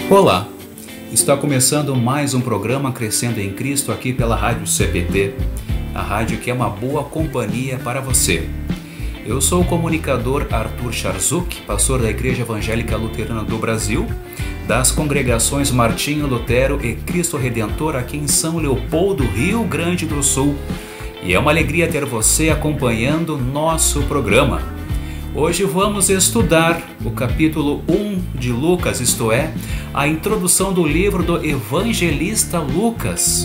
Olá, está começando mais um programa Crescendo em Cristo aqui pela Rádio CPT, a rádio que é uma boa companhia para você. Eu sou o comunicador Arthur Charzuk, pastor da Igreja Evangélica Luterana do Brasil, das congregações Martinho Lutero e Cristo Redentor aqui em São Leopoldo, Rio Grande do Sul. E é uma alegria ter você acompanhando nosso programa. Hoje vamos estudar o capítulo 1 de Lucas, isto é, a introdução do livro do evangelista Lucas.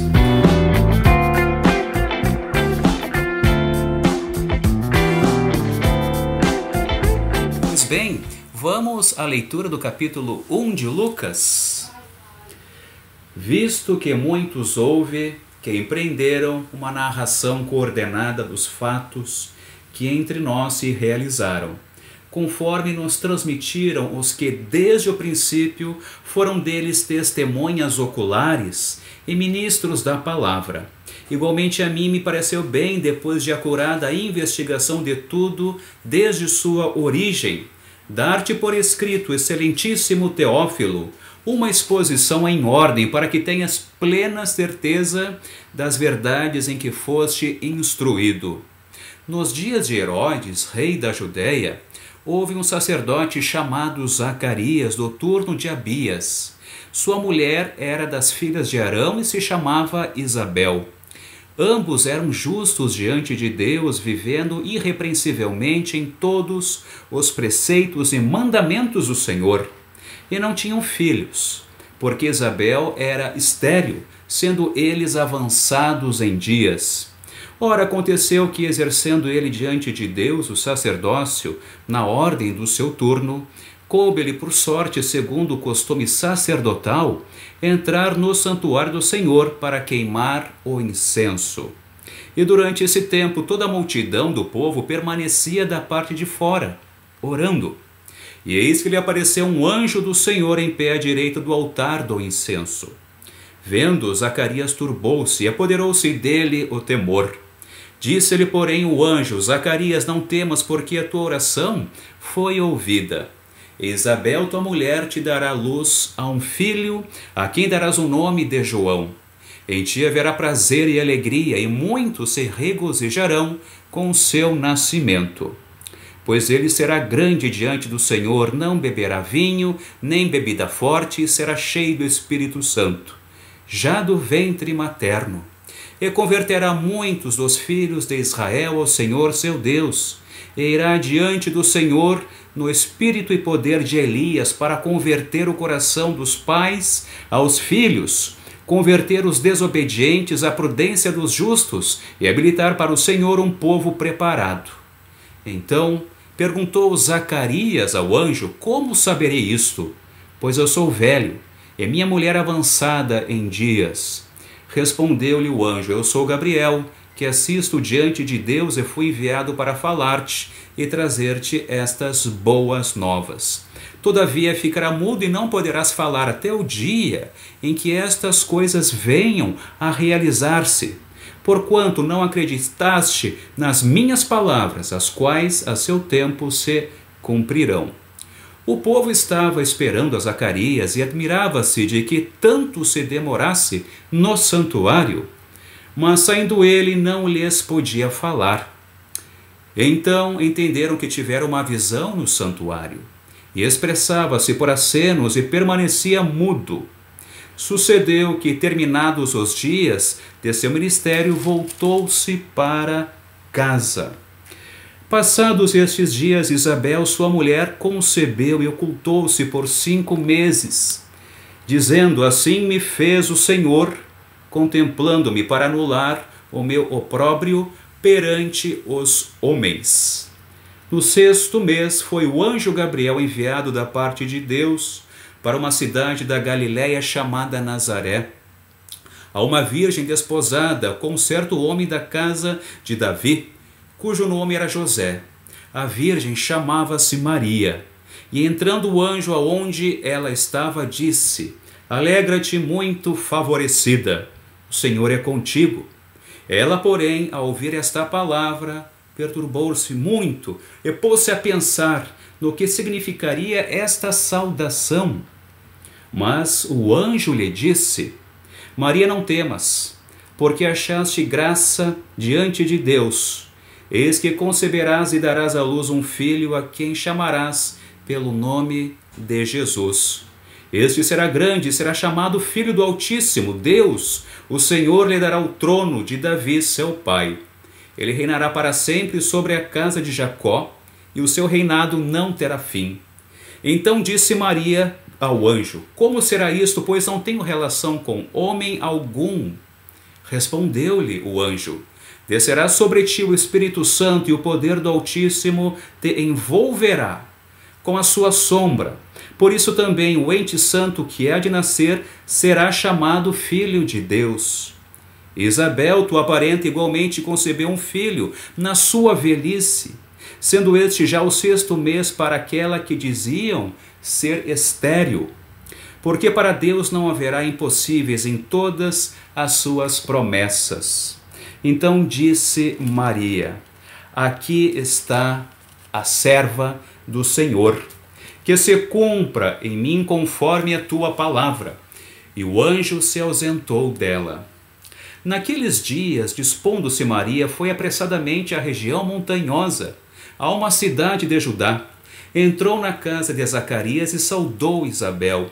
Pois bem, vamos à leitura do capítulo 1 de Lucas. Visto que muitos houve que empreenderam uma narração coordenada dos fatos que entre nós se realizaram, conforme nos transmitiram os que desde o princípio foram deles testemunhas oculares e ministros da palavra. Igualmente a mim me pareceu bem, depois de acurada a investigação de tudo desde sua origem, dar-te por escrito, excelentíssimo Teófilo, uma exposição em ordem para que tenhas plena certeza das verdades em que foste instruído. Nos dias de Herodes, rei da Judéia, houve um sacerdote chamado Zacarias, do turno de Abias. Sua mulher era das filhas de Arão e se chamava Isabel. Ambos eram justos diante de Deus, vivendo irrepreensivelmente em todos os preceitos e mandamentos do Senhor. E não tinham filhos, porque Isabel era estéril, sendo eles avançados em dias. Ora, aconteceu que, exercendo ele diante de Deus o sacerdócio, na ordem do seu turno, coube-lhe por sorte, segundo o costume sacerdotal, entrar no santuário do Senhor para queimar o incenso. E durante esse tempo toda a multidão do povo permanecia da parte de fora, orando. E eis que lhe apareceu um anjo do Senhor em pé à direita do altar do incenso. Vendo, Zacarias turbou-se e apoderou-se dele o temor. Disse-lhe, porém, o anjo: Zacarias, não temas, porque a tua oração foi ouvida. Isabel, tua mulher, te dará luz a um filho, a quem darás o nome de João. Em ti haverá prazer e alegria, e muitos se regozijarão com o seu nascimento. Pois ele será grande diante do Senhor, não beberá vinho, nem bebida forte, e será cheio do Espírito Santo, já do ventre materno. E converterá muitos dos filhos de Israel ao Senhor seu Deus, e irá diante do Senhor no espírito e poder de Elias, para converter o coração dos pais aos filhos, converter os desobedientes à prudência dos justos, e habilitar para o Senhor um povo preparado. Então perguntou Zacarias ao anjo: como saberei isto? Pois eu sou velho, e minha mulher avançada em dias. Respondeu-lhe o anjo: eu sou Gabriel, que assisto diante de Deus e fui enviado para falar-te e trazer-te estas boas novas. Todavia ficará mudo e não poderás falar até o dia em que estas coisas venham a realizar-se, porquanto não acreditaste nas minhas palavras, as quais a seu tempo se cumprirão. O povo estava esperando a Zacarias e admirava-se de que tanto se demorasse no santuário, mas saindo ele não lhes podia falar. Então entenderam que tivera uma visão no santuário, e expressava-se por acenos e permanecia mudo. Sucedeu que, terminados os dias de seu ministério, voltou-se para casa. Passados estes dias, Isabel, sua mulher, concebeu e ocultou-se por 5 meses, dizendo: assim me fez o Senhor, contemplando-me para anular o meu opróbrio perante os homens. No 6º mês foi o anjo Gabriel enviado da parte de Deus para uma cidade da Galiléia chamada Nazaré, a uma virgem desposada com certo homem da casa de Davi, cujo nome era José. A virgem chamava-se Maria. E entrando o anjo aonde ela estava, disse: alegra-te, muito favorecida, o Senhor é contigo. Ela, porém, ao ouvir esta palavra, perturbou-se muito e pôs-se a pensar no que significaria esta saudação. Mas o anjo lhe disse: Maria, não temas, porque achaste graça diante de Deus. Eis que conceberás e darás à luz um filho, a quem chamarás pelo nome de Jesus. Este será grande e será chamado Filho do Altíssimo. Deus, o Senhor, lhe dará o trono de Davi, seu pai. Ele reinará para sempre sobre a casa de Jacó, e o seu reinado não terá fim. Então disse Maria ao anjo: Como será isto, pois não tenho relação com homem algum? Respondeu-lhe o anjo: Descerá sobre ti o Espírito Santo, e o poder do Altíssimo te envolverá com a sua sombra. Por isso também o ente santo que há de nascer será chamado Filho de Deus. Isabel, tua parenta, igualmente concebeu um filho na sua velhice, sendo este já o 6º mês para aquela que diziam ser estéril. Porque para Deus não haverá impossíveis em todas as suas promessas. Então disse Maria: Aqui está a serva do Senhor, que se cumpra em mim conforme a tua palavra. E o anjo se ausentou dela. Naqueles dias, dispondo-se Maria, foi apressadamente à região montanhosa, a uma cidade de Judá. Entrou na casa de Zacarias e saudou Isabel.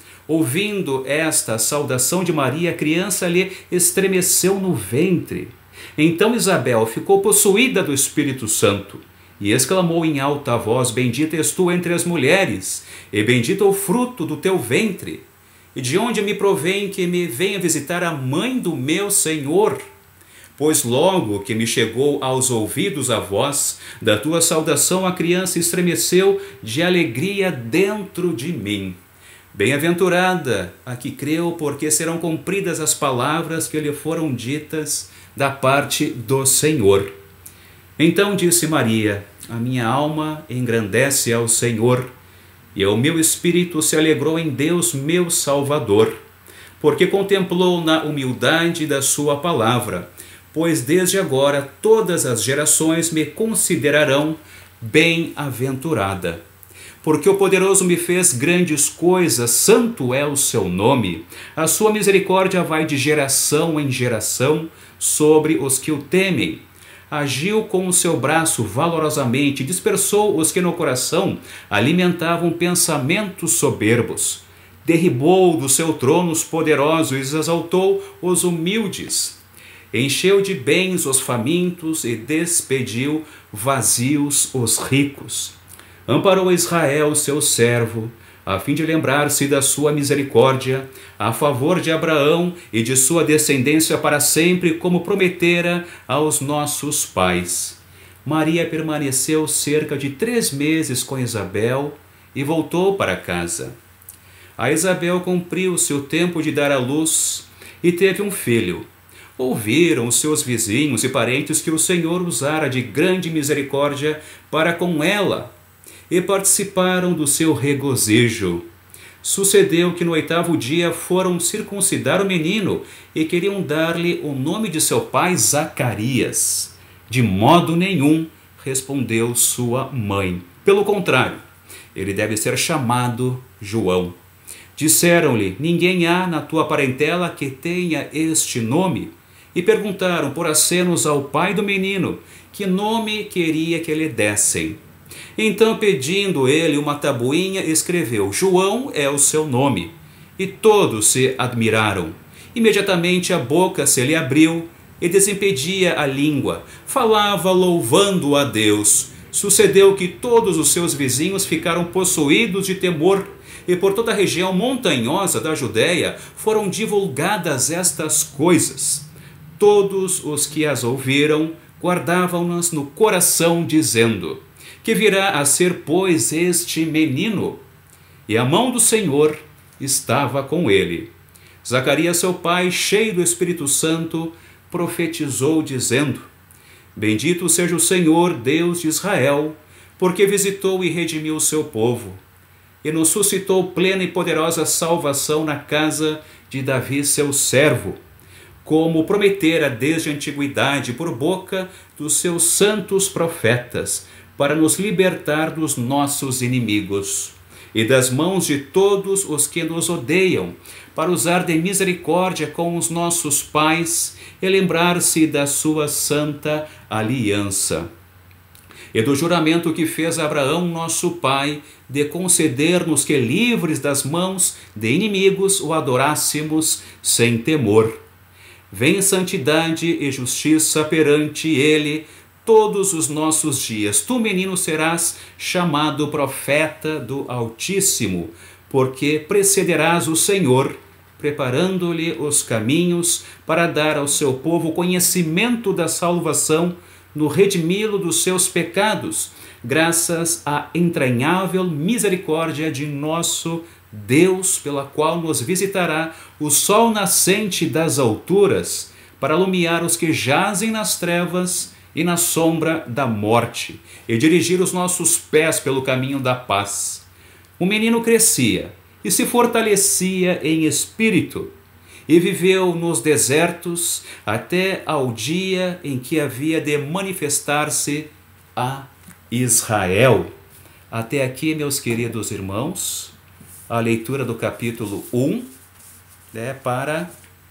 Ouvindo esta saudação de Maria, a criança lhe estremeceu no ventre. Então Isabel ficou possuída do Espírito Santo e exclamou em alta voz: Bendita és tu entre as mulheres, e bendito o fruto do teu ventre. E de onde me provém que me venha visitar a mãe do meu Senhor? Pois logo que me chegou aos ouvidos a voz da tua saudação, a criança estremeceu de alegria dentro de mim. Bem-aventurada a que creu, porque serão cumpridas as palavras que lhe foram ditas da parte do Senhor. Então disse Maria: A minha alma engrandece ao Senhor, e o meu espírito se alegrou em Deus, meu Salvador, porque contemplou na humildade da sua palavra. Pois desde agora todas as gerações me considerarão bem-aventurada. Porque o poderoso me fez grandes coisas, santo é o seu nome. A sua misericórdia vai de geração em geração sobre os que o temem. Agiu com o seu braço valorosamente, dispersou os que no coração alimentavam pensamentos soberbos. Derribou do seu trono os poderosos e exaltou os humildes. Encheu de bens os famintos e despediu vazios os ricos. Amparou Israel, seu servo, a fim de lembrar-se da sua misericórdia, a favor de Abraão e de sua descendência para sempre, como prometera aos nossos pais. Maria permaneceu cerca de 3 meses com Isabel e voltou para casa. A Isabel cumpriu-se o tempo de dar à luz e teve um filho. Ouviram os seus vizinhos e parentes que o Senhor usara de grande misericórdia para com ela, e participaram do seu regozijo. Sucedeu que no 8º dia foram circuncidar o menino e queriam dar-lhe o nome de seu pai, Zacarias. De modo nenhum, respondeu sua mãe. Pelo contrário, ele deve ser chamado João. Disseram-lhe: Ninguém há na tua parentela que tenha este nome. E perguntaram por acenos ao pai do menino que nome queria que lhe dessem. Então, pedindo ele uma tabuinha, escreveu: João é o seu nome. E todos se admiraram. Imediatamente a boca se lhe abriu e desimpedia a língua. Falava louvando a Deus. Sucedeu que todos os seus vizinhos ficaram possuídos de temor, e por toda a região montanhosa da Judéia foram divulgadas estas coisas. Todos os que as ouviram guardavam-nas no coração, dizendo: Que virá a ser, pois, este menino? E a mão do Senhor estava com ele. Zacarias, seu pai, cheio do Espírito Santo, profetizou, dizendo: Bendito seja o Senhor, Deus de Israel, porque visitou e redimiu o seu povo, e nos suscitou plena e poderosa salvação na casa de Davi, seu servo, como prometera desde a antiguidade por boca dos seus santos profetas, para nos libertar dos nossos inimigos e das mãos de todos os que nos odeiam, para usar de misericórdia com os nossos pais e lembrar-se da sua santa aliança. E do juramento que fez Abraão, nosso pai, de conceder-nos que, livres das mãos de inimigos, o adorássemos sem temor. Vem santidade e justiça perante ele todos os nossos dias. Tu, menino, serás chamado profeta do Altíssimo, porque precederás o Senhor, preparando-lhe os caminhos para dar ao seu povo conhecimento da salvação, no redimi-lo dos seus pecados, graças à entranhável misericórdia de nosso Deus, pela qual nos visitará o sol nascente das alturas, para iluminar os que jazem nas trevas e na sombra da morte, e dirigir os nossos pés pelo caminho da paz. O menino crescia e se fortalecia em espírito, e viveu nos desertos até ao dia em que havia de manifestar-se a Israel. Até aqui, meus queridos irmãos, a leitura do capítulo 1, para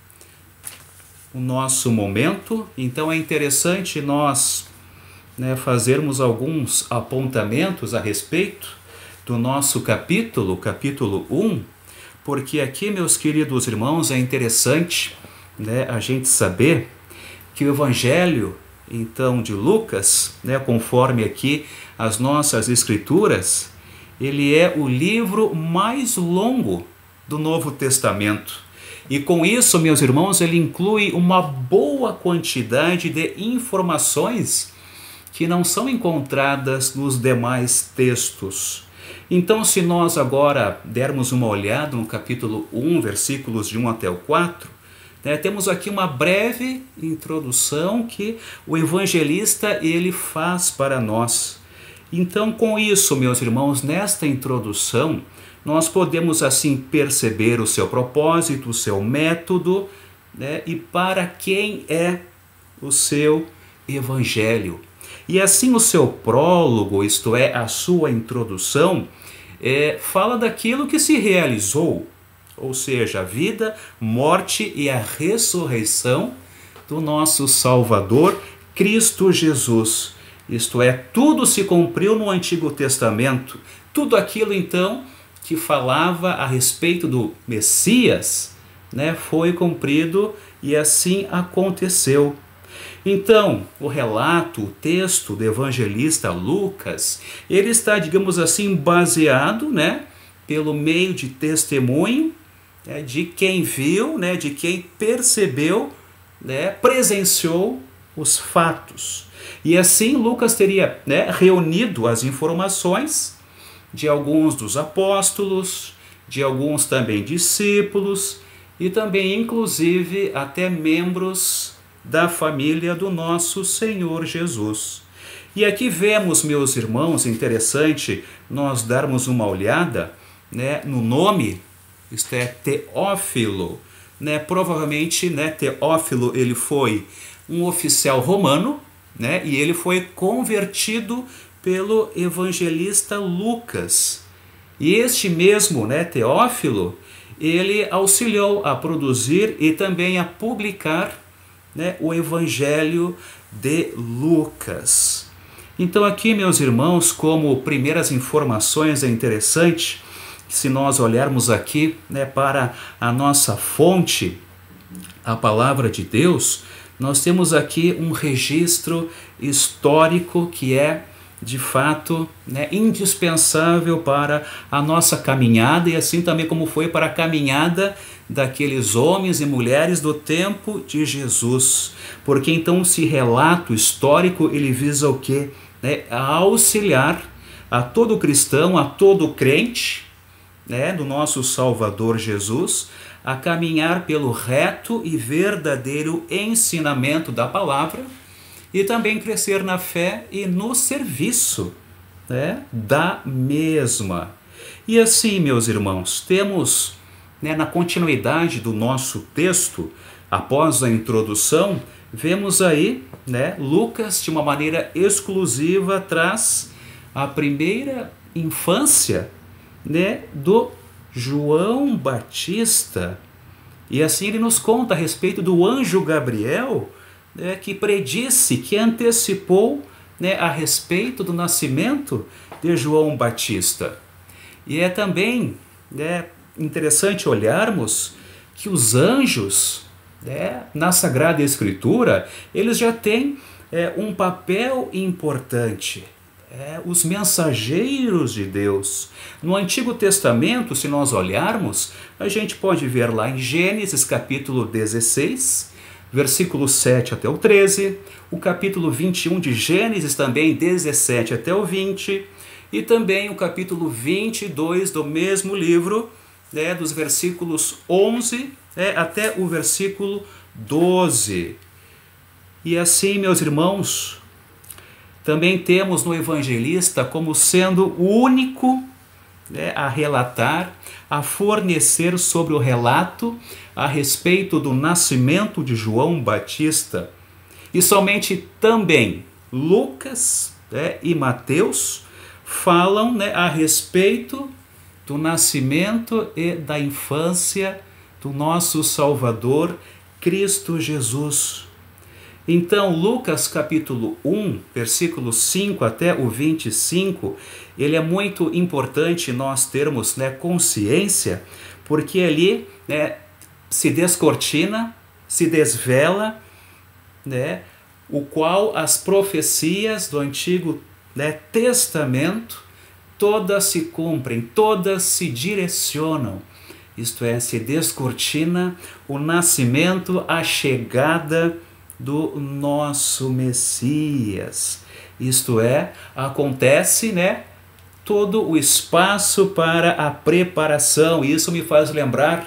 o nosso momento. Então é interessante nós fazermos alguns apontamentos a respeito do nosso capítulo 1, porque aqui, meus queridos irmãos, é interessante a gente saber que o Evangelho, então, de Lucas, conforme aqui as nossas escrituras, ele é o livro mais longo do Novo Testamento. E com isso, meus irmãos, ele inclui uma boa quantidade de informações que não são encontradas nos demais textos. Então, se nós agora dermos uma olhada no capítulo 1, versículos de 1 até o 4, temos aqui uma breve introdução que o evangelista ele faz para nós. Então, com isso, meus irmãos, nesta introdução, nós podemos assim perceber o seu propósito, o seu método, e para quem é o seu evangelho. E assim o seu prólogo, isto é, a sua introdução, fala daquilo que se realizou, ou seja, a vida, morte e a ressurreição do nosso Salvador, Cristo Jesus. Isto é, tudo se cumpriu no Antigo Testamento. Tudo aquilo, então, que falava a respeito do Messias, foi cumprido e assim aconteceu. Então, o relato, o texto do evangelista Lucas, ele está, digamos assim, baseado, pelo meio de testemunho, de quem viu, de quem percebeu, presenciou os fatos. E assim Lucas teria reunido as informações de alguns dos apóstolos, de alguns também discípulos e também, inclusive, até membros da família do nosso Senhor Jesus. E aqui vemos, meus irmãos, interessante nós darmos uma olhada no nome, isto é, Teófilo. Provavelmente, Teófilo ele foi um oficial romano, e ele foi convertido pelo evangelista Lucas. E este mesmo, Teófilo, ele auxiliou a produzir e também a publicar o Evangelho de Lucas. Então aqui, meus irmãos, como primeiras informações, é interessante que se nós olharmos aqui para a nossa fonte, a palavra de Deus, nós temos aqui um registro histórico que é, de fato, indispensável para a nossa caminhada e assim também como foi para a caminhada daqueles homens e mulheres do tempo de Jesus. Porque então esse relato histórico ele visa o quê? A auxiliar a todo cristão, a todo crente, do nosso Salvador Jesus, a caminhar pelo reto e verdadeiro ensinamento da palavra e também crescer na fé e no serviço da mesma. E assim, meus irmãos, temos na continuidade do nosso texto, após a introdução, vemos aí Lucas de uma maneira exclusiva traz a primeira infância né, do João Batista. E assim ele nos conta a respeito do anjo Gabriel, né, que predisse, que antecipou, né, a respeito do nascimento de João Batista. E é também, né, interessante olharmos que os anjos, né, na Sagrada Escritura, eles já têm um papel importante. Os mensageiros de Deus. No Antigo Testamento, se nós olharmos, a gente pode ver lá em Gênesis capítulo 16, versículo 7 até o 13, o capítulo 21 de Gênesis também, 17 até o 20, e também o capítulo 22 do mesmo livro, né, dos versículos 11 até o versículo 12. E assim, meus irmãos, também temos no evangelista como sendo o único, né, a relatar, a fornecer sobre o relato a respeito do nascimento de João Batista. E somente também Lucas, né, e Mateus falam, né, a respeito do nascimento e da infância do nosso Salvador Cristo Jesus. Então, Lucas capítulo 1, versículos 5 até o 25, ele é muito importante nós termos, né, consciência, porque ali, né, se descortina, se desvela, né, o qual as profecias do Antigo, né, Testamento, todas se cumprem, todas se direcionam. Isto é, se descortina o nascimento, a chegada do nosso Messias. Isto é, acontece, né, todo o espaço para a preparação. Isso me faz lembrar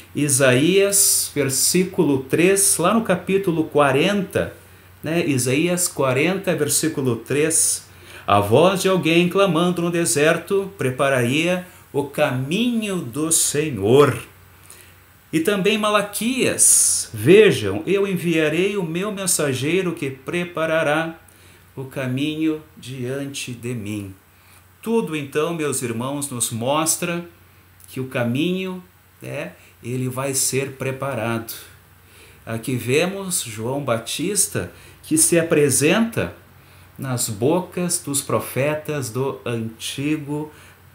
Isaías, versículo 3, lá no capítulo 40, né, Isaías 40, versículo 3. A voz de alguém clamando no deserto, prepararia o caminho do Senhor. E também Malaquias, vejam, eu enviarei o meu mensageiro que preparará o caminho diante de mim. Tudo então, meus irmãos, nos mostra que o caminho, ele vai ser preparado. Aqui vemos João Batista que se apresenta nas bocas dos profetas do Antigo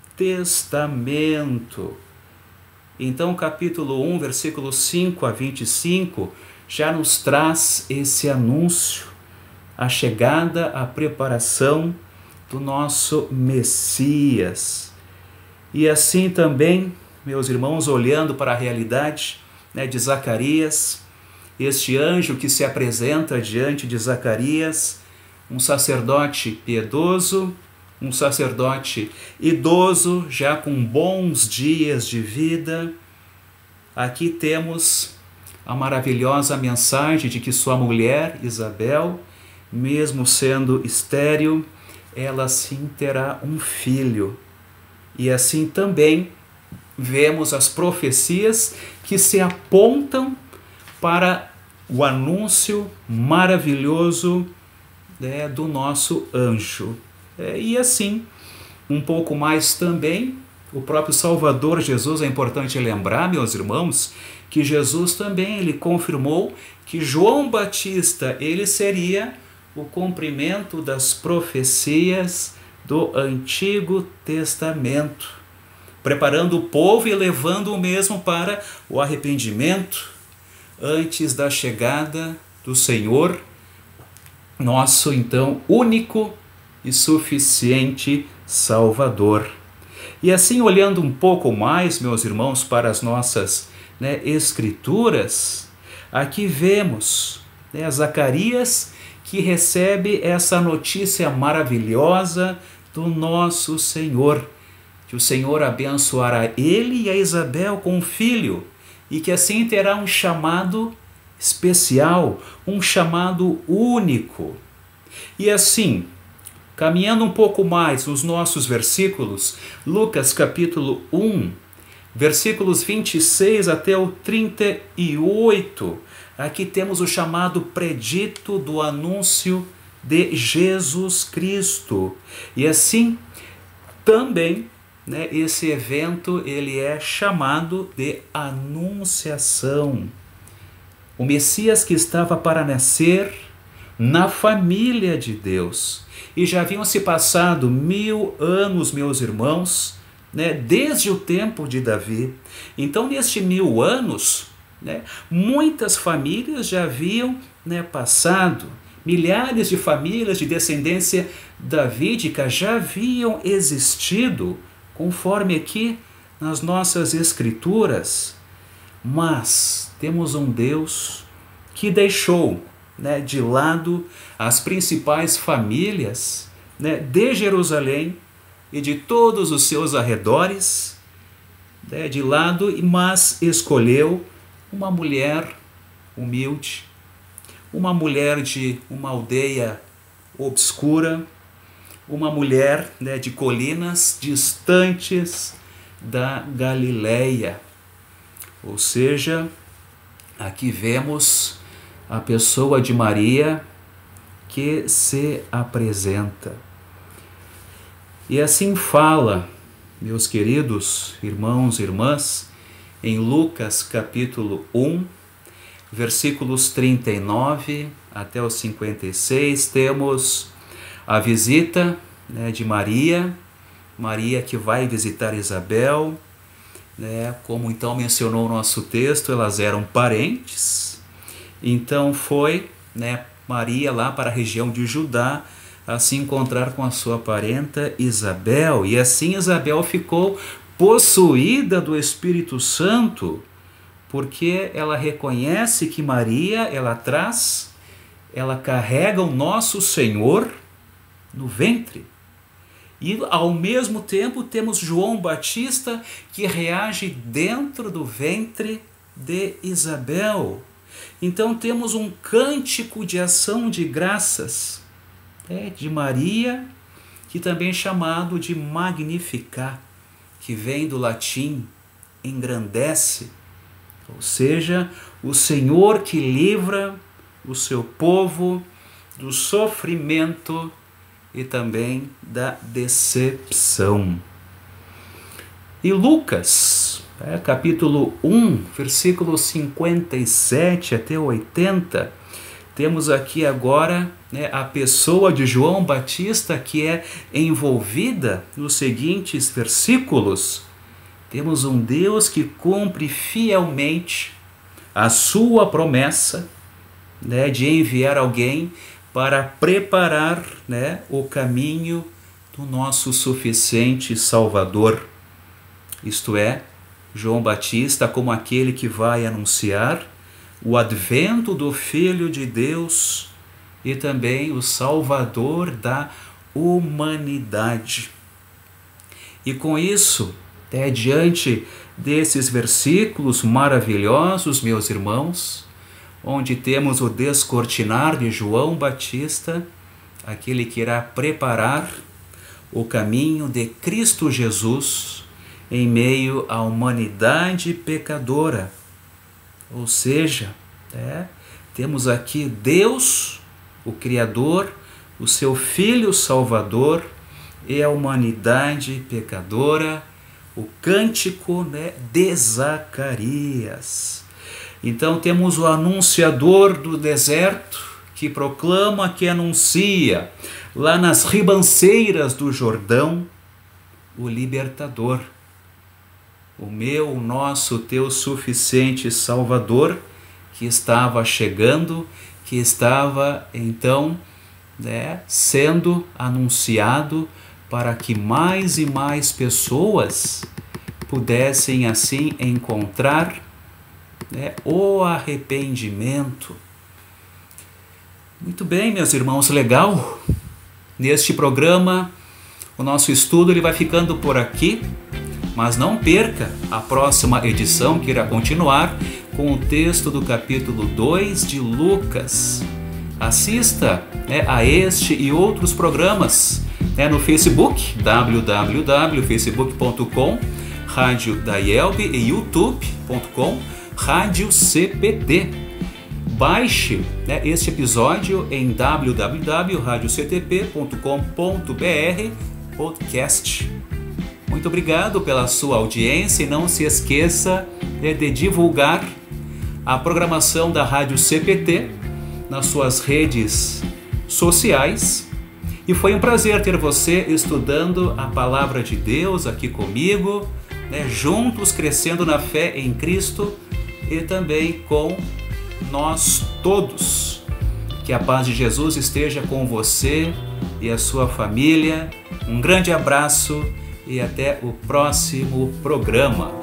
Testamento. Então, capítulo 1, versículos 5 a 25, já nos traz esse anúncio, a chegada, a preparação do nosso Messias. E assim também, meus irmãos, olhando para a realidade, né, de Zacarias, este anjo que se apresenta diante de Zacarias, um sacerdote piedoso, um sacerdote idoso, já com bons dias de vida. Aqui temos a maravilhosa mensagem de que sua mulher, Isabel, mesmo sendo estéril, ela sim terá um filho. E assim também vemos as profecias que se apontam para o anúncio maravilhoso, né, do nosso anjo. E assim, um pouco mais também, o próprio Salvador Jesus, é importante lembrar, meus irmãos, que Jesus também ele confirmou que João Batista ele seria o cumprimento das profecias do Antigo Testamento, preparando o povo e levando o mesmo para o arrependimento antes da chegada do Senhor, nosso então único e suficiente Salvador. E assim, olhando um pouco mais, meus irmãos, para as nossas, né, escrituras, aqui vemos, né, Zacarias que recebe essa notícia maravilhosa do nosso Senhor, que o Senhor abençoará ele e a Isabel com um filho, e que assim terá um chamado especial, um chamado único. E assim, caminhando um pouco mais nos nossos versículos, Lucas capítulo 1, versículos 26 até o 38, aqui temos o chamado predito do anúncio de Jesus Cristo. E assim, também né, esse evento ele é chamado de Anunciação. O Messias que estava para nascer na família de Deus. E já haviam se passado 1000 anos, meus irmãos, né, desde o tempo de Davi. Então, nestes 1000 anos, né, muitas famílias já haviam, né, passado. Milhares de famílias de descendência davídica já haviam existido, conforme aqui nas nossas escrituras. Mas temos um Deus que deixou, né, de lado as principais famílias, né, de Jerusalém e de todos os seus arredores, né, de lado, mas escolheu uma mulher humilde, uma mulher de uma aldeia obscura, uma mulher, né, de colinas distantes da Galileia. Ou seja, aqui vemos a pessoa de Maria que se apresenta. E assim fala, meus queridos irmãos e irmãs, em Lucas capítulo 1, versículos 39 até os 56, temos a visita, né, de Maria que vai visitar Isabel, né, como então mencionou o nosso texto, elas eram parentes. Então foi, né, Maria lá para a região de Judá a se encontrar com a sua parenta Isabel, e assim Isabel ficou possuída do Espírito Santo, porque ela reconhece que Maria, ela carrega o nosso Senhor no ventre. E ao mesmo tempo temos João Batista que reage dentro do ventre de Isabel. Então temos um cântico de ação de graças, de Maria, que também é chamado de Magnificat, que vem do latim engrandece, ou seja, o Senhor que livra o seu povo do sofrimento e também da decepção. E Lucas, capítulo 1, versículos 57 até 80, temos aqui agora, né, a pessoa de João Batista que é envolvida nos seguintes versículos. Temos um Deus que cumpre fielmente a sua promessa, né, de enviar alguém para preparar, né, o caminho do nosso suficiente Salvador. Isto é, João Batista como aquele que vai anunciar o advento do Filho de Deus e também o Salvador da humanidade. E com isso, diante desses versículos maravilhosos, meus irmãos, onde temos o descortinar de João Batista, aquele que irá preparar o caminho de Cristo Jesus em meio à humanidade pecadora. Ou seja, temos aqui Deus, o Criador, o seu Filho Salvador e a humanidade pecadora, o cântico, né, de Zacarias. Então temos o anunciador do deserto, que proclama, que anuncia, lá nas ribanceiras do Jordão, o libertador. O meu, o nosso, teu suficiente Salvador, que estava chegando, que estava então, né, sendo anunciado para que mais e mais pessoas pudessem assim encontrar, né, o arrependimento. Muito bem, meus irmãos, legal. Neste programa, o nosso estudo ele vai ficando por aqui, mas não perca a próxima edição, que irá continuar com o texto do capítulo 2 de Lucas. Assista, né, a este e outros programas, né, no Facebook, www.facebook.com, Rádio da IELB, e youtube.com, Rádio CPT. Baixe, né, este episódio em www.radioctp.com.br podcast. Muito obrigado pela sua audiência e não se esqueça de divulgar a programação da Rádio CPT nas suas redes sociais. E foi um prazer ter você estudando a Palavra de Deus aqui comigo, juntos crescendo na fé em Cristo e também com nós todos. Que a paz de Jesus esteja com você e a sua família. Um grande abraço e até o próximo programa.